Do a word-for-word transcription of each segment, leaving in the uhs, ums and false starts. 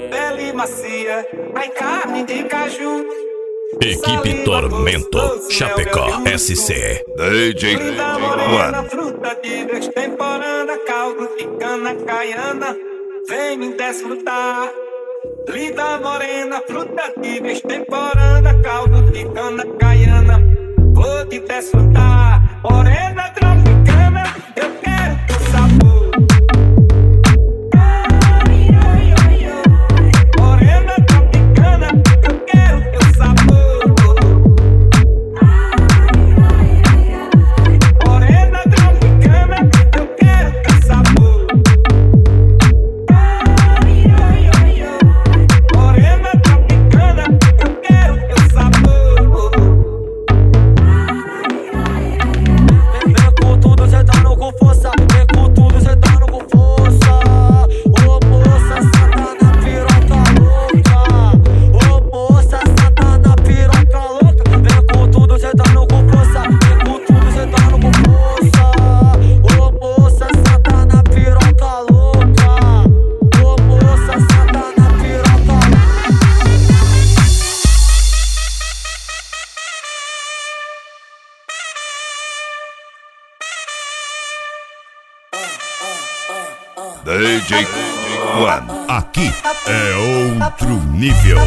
pele macia, ai carne de caju. Equipe Tormento, Chapecó, S C, D J One. Fruta de destemporânea, caldo de cana caiana, vem me desfrutar. Linda morena, fruta de destemporânea, caldo de cana caiana, vou te desfrutar. Morena tropicana, eu quero teu sabor. D J One, aqui é outro nível.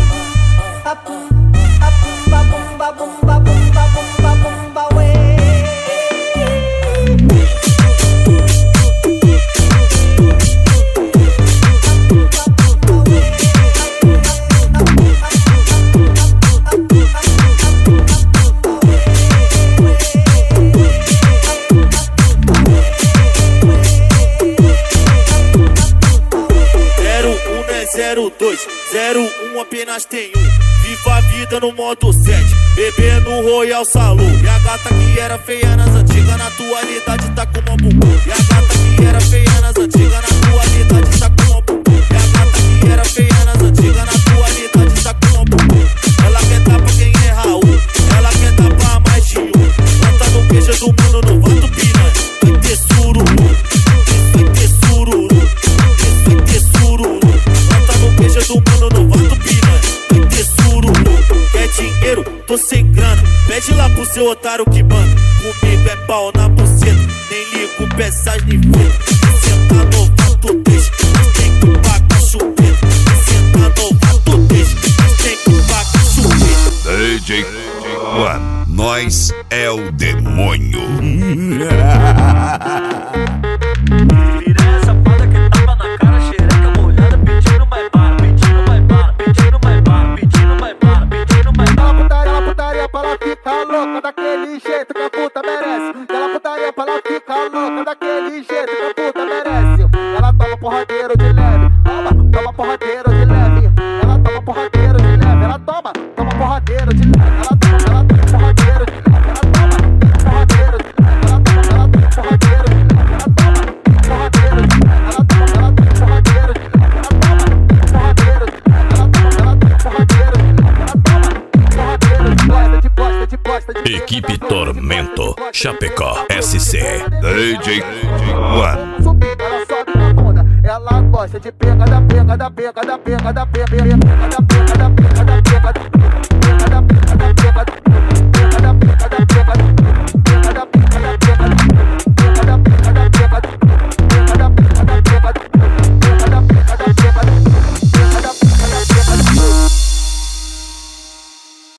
zero dois, zero um apenas tem um. Viva a vida no modo sete, bebê no Royal Saloon. E a gata que era feia nas antigas, na atualidade tá com uma bumbum. E a gata que era feia nas antigas, na atualidade tá com uma bumbum. E a gata que era feia nas antigas, na atualidade tá com uma bumbum. Ela quer dar pra quem é Raul, ela quer dar pra mais de um. Planta no queijo do mano no vato piranha, vai ter sururu, vai ter sururu, vai ter sururu. Beija do mano no vato piranha, vai ter sururu. Quer dinheiro? Tô sem grana, pede lá pro seu otário que manda. Comigo é pau na buceta, nem ligo peças nem feito. Senta no vato deixa, mas tem que pagar chupeta. Senta no vato deixa, mas tem que pagar chupeta. D J One, nós é o demônio. Daquele jeito que a puta merece. Ela putaria pra ela ficar louca. Daquele jeito que a puta merece. Ela toma porradeiro de leve. Toma, toma porradeiro de leve. Ela toma porradeiro de leve. Ela toma, toma porradeiro de leve. Ela toma, ela toma porradeiro de leve. Ela toma porradeiro de leve. Ela toma, ela toma porradeiro de leve. Ela toma porradeiro de leve. Ela toma, ela toma porradeiro de leve. Ela toma porradeiro de leve. Ela toma, ela toma porradeiro de leve. Ela toma porradeiro de leve. De bosta, de bosta, de Equipe Tormento, Chapecó, S C, D J One. Ela sobe na bunda, ela gosta de pega da pega da pega da pega da pega da pega da pega da pega da pega.